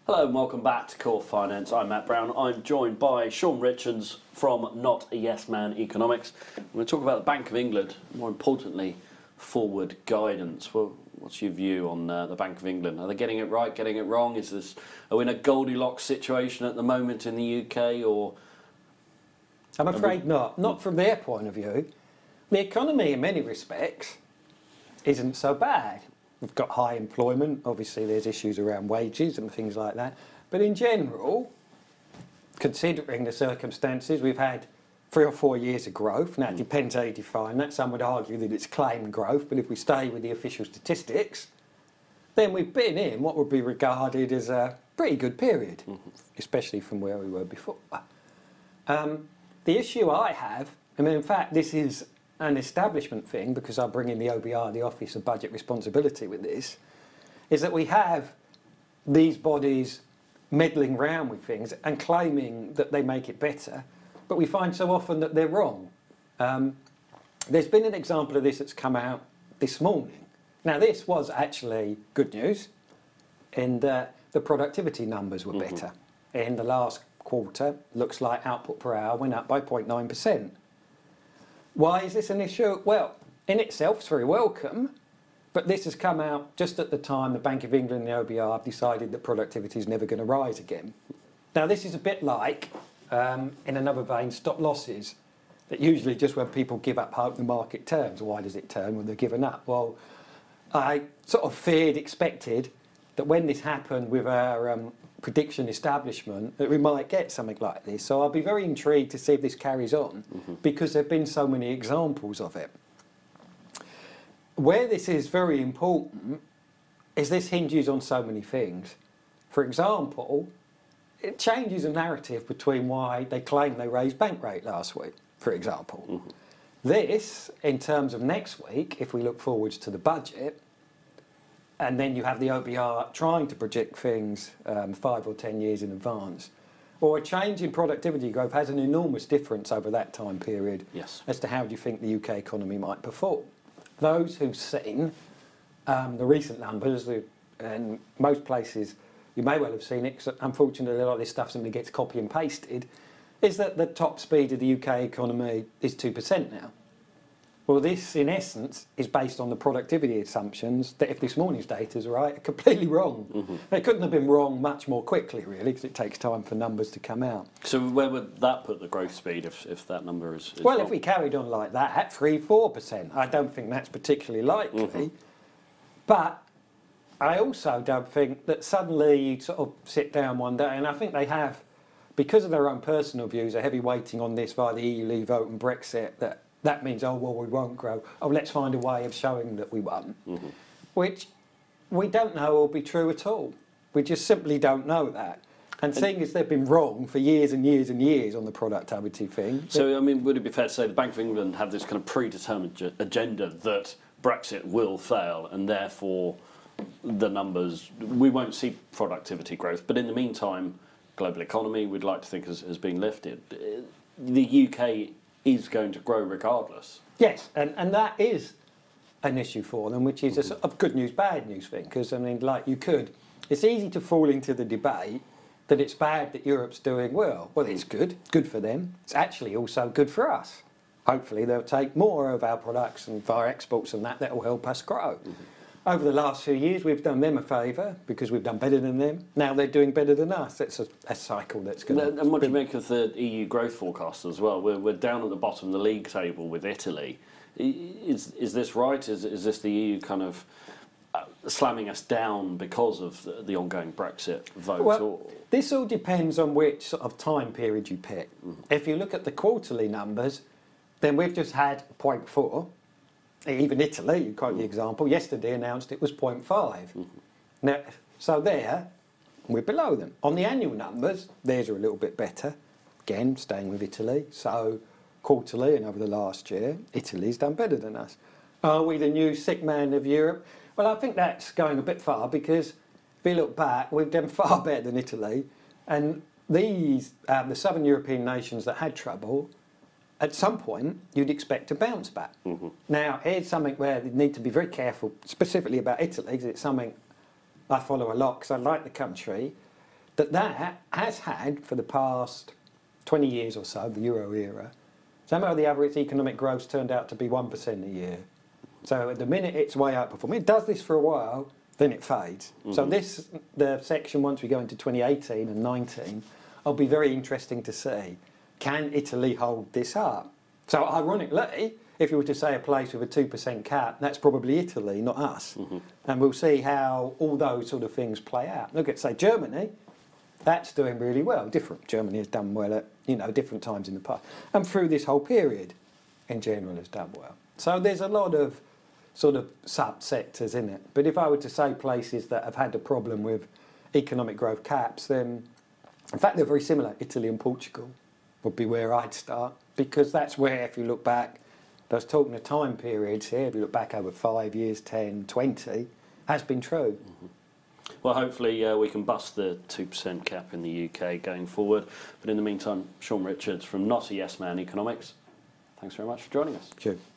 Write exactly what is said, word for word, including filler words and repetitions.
Hello and welcome back to Core Finance. I'm Matt Brown. I'm joined by Sean Richards from Not a Yes Man Economics. We're going to talk about the Bank of England, more importantly, forward guidance. Well, what's your view on uh, the Bank of England? Are they getting it right, getting it wrong? Is this are we in a Goldilocks situation at the moment in the U K, or? I'm afraid we... not. Not from their point of view. The economy, in many respects, isn't so bad. We've got high employment. Obviously, there's issues around wages and things like that. But in general, considering the circumstances, we've had three or four years of growth. Now, it depends how you define that. Some would argue that it's claimed growth, but if we stay with the official statistics, then we've been in what would be regarded as a pretty good period, mm-hmm. especially from where we were before. Um, the issue I have, I mean, in fact, this is an establishment thing, because I bring in the O B R, the Office of Budget Responsibility, with this, is that we have these bodies meddling around with things and claiming that they make it better, but we find so often that they're wrong. Um, there's been an example of this that's come out this morning. Now, this was actually good news, in that the productivity numbers were mm-hmm. better. In the last quarter, looks like output per hour went up by zero point nine percent. Why is this an issue? Well, in itself, it's very welcome, but this has come out just at the time the Bank of England and the O B R have decided that productivity is never going to rise again. Now, this is a bit like, um, in another vein, stop losses. That usually just when people give up hope, the market turns. Why does it turn when they're given up? Well, I sort of feared, expected, that when this happened with our um, prediction establishment, that we might get something like this. So I'll be very intrigued to see if this carries on, mm-hmm. because there have been so many examples of it. Where this is very important is this hinges on so many things. For example, it changes the narrative between why they claim they raised bank rate last week, for example. Mm-hmm. This, in terms of next week, if we look forwards to the budget, and then you have the O B R trying to project things um, five or ten years in advance, or a change in productivity growth has an enormous difference over that time period yes. as to how do you think the U K economy might perform. Those who've seen um, the recent numbers, and most places you may well have seen it, because unfortunately a lot of this stuff simply gets copy and pasted, is that the top speed of the U K economy is two percent now. Well, this, in essence, is based on the productivity assumptions that, if this morning's data is right, are completely wrong. Mm-hmm. It couldn't have been wrong much more quickly, really, because it takes time for numbers to come out. So where would that put the growth speed if, if that number is, is Well, wrong? If we carried on like that, at three, four percent, I don't think that's particularly likely. Mm-hmm. But I also don't think that suddenly you sort of sit down one day, and I think they have, because of their own personal views, a heavy weighting on this via the E U leave vote and Brexit, that that means, oh, well, we won't grow. Oh, let's find a way of showing that we won't. Mm-hmm. Which we don't know will be true at all. We just simply don't know that. And, and seeing as they've been wrong for years and years and years on the productivity thing. So, I mean, would it be fair to say the Bank of England have this kind of predetermined agenda that Brexit will fail, and therefore the numbers, we won't see productivity growth. But in the meantime, global economy, we'd like to think, has, has been lifted. The U K is going to grow regardless. Yes, and, and that is an issue for them, which is a sort of good news, bad news thing, because, I mean, like you could, it's easy to fall into the debate that it's bad that Europe's doing well. Well, it's good, good for them. It's actually also good for us. Hopefully they'll take more of our products and via exports and that, that will help us grow. Mm-hmm. Over the last few years, we've done them a favour because we've done better than them. Now they're doing better than us. It's a, a cycle that's going to... And what do you make of the E U growth forecast as well? We're, we're down at the bottom of the league table with Italy. Is is this right? Is, is this the E U kind of uh, slamming us down because of the, the ongoing Brexit vote? Well, or? This all depends on which sort of time period you pick. Mm-hmm. If you look at the quarterly numbers, then we've just had zero point four. Even Italy, you quote the example, yesterday announced it was zero point five. Mm-hmm. Now, so there, we're below them. On the annual numbers, theirs are a little bit better. Again, staying with Italy. So quarterly and over the last year, Italy's done better than us. Are we the new sick man of Europe? Well, I think that's going a bit far, because if you look back, we've done far better than Italy. And these, um, the southern European nations that had trouble, at some point, you'd expect to bounce back. Mm-hmm. Now, here's something where you need to be very careful, specifically about Italy, because it's something I follow a lot, because I like the country. that that has had, for the past twenty years or so, the Euro era, somehow the average economic growth turned out to be one percent a year. So at the minute it's way outperforming. It does this for a while, then it fades. Mm-hmm. So this, the section, once we go into twenty eighteen and nineteen, will be very interesting to see. Can Italy hold this up? So ironically, if you were to say a place with a two percent cap, that's probably Italy, not us. Mm-hmm. And we'll see how all those sort of things play out. Look at, say, Germany, that's doing really well. Different. Germany has done well at, you know, different times in the past. And through this whole period, in general, has done well. So there's a lot of sort of sub-sectors in it. But if I were to say places that have had a problem with economic growth caps, then, in fact, they're very similar. Italy and Portugal would be where I'd start, because that's where, if you look back, I was talking of time periods here, if you look back over five years, ten, twenty, has been true. Mm-hmm. Well, hopefully uh, we can bust the two percent cap in the U K going forward. But in the meantime, Sean Richards from Not a Yes Man Economics, thanks very much for joining us. Sure.